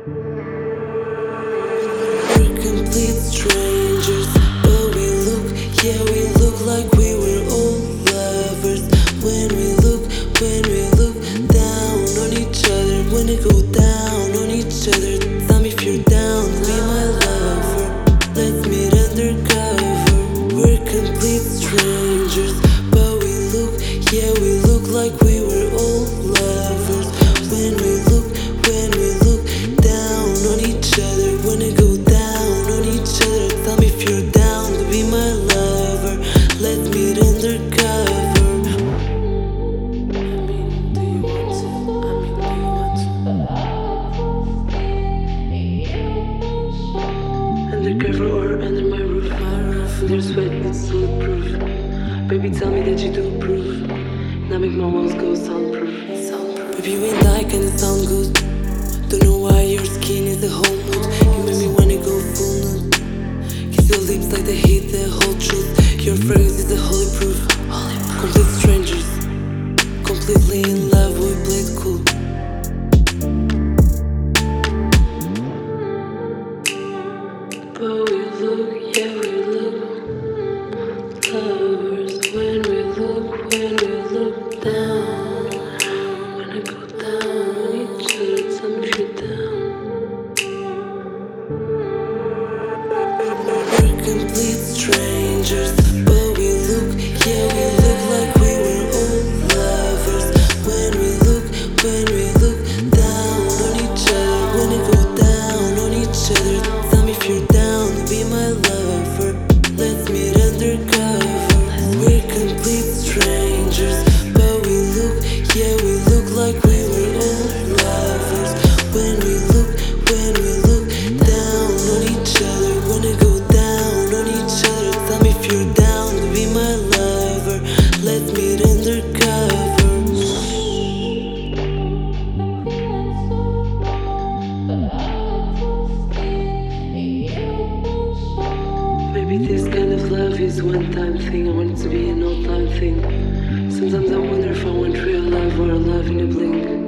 We're complete strangers, but we look, yeah, we look like we were old lovers. When we look down on each other, when we go down on each other, tell me if you're down to be my lover. Let's meet undercover. We're complete strangers, but we look, yeah, we look like we were old lovers. When we look down on each other, when we go down on each other, tell me if you're down to be my lover. Let's meet undercover. Undercover or under my roof, there's sweat, it's bulletproof. Baby, tell me that you do approve. Now make my walls go soundproof. Baby, you ain't like and it sound good. Don't know why your skin is the whole mood. You make me wanna go full nude. Kiss your lips like they hate the whole truth. Your fragrance is the holy proof. Complete strangers, completely in love, we played cool. But we look, yeah, we look lovers. When we look down, when I go down on each other, tell me if you're down. We're complete strangers, but we look, yeah, we look like we were old lovers. When we look down on each other, when I go down on each other, tell me if you're down to be my lover. Let's meet undercover. We're complete strangers, but we look, yeah, we look like we were old lovers. When we look down on each other, when I go down on each other, tell me if you're down to be my lover. Let's meet undercover. Maybe this kind of love is one-time thing. I want it to be an all-time thing. Sometimes I wonder if I want real love or a love in a blink.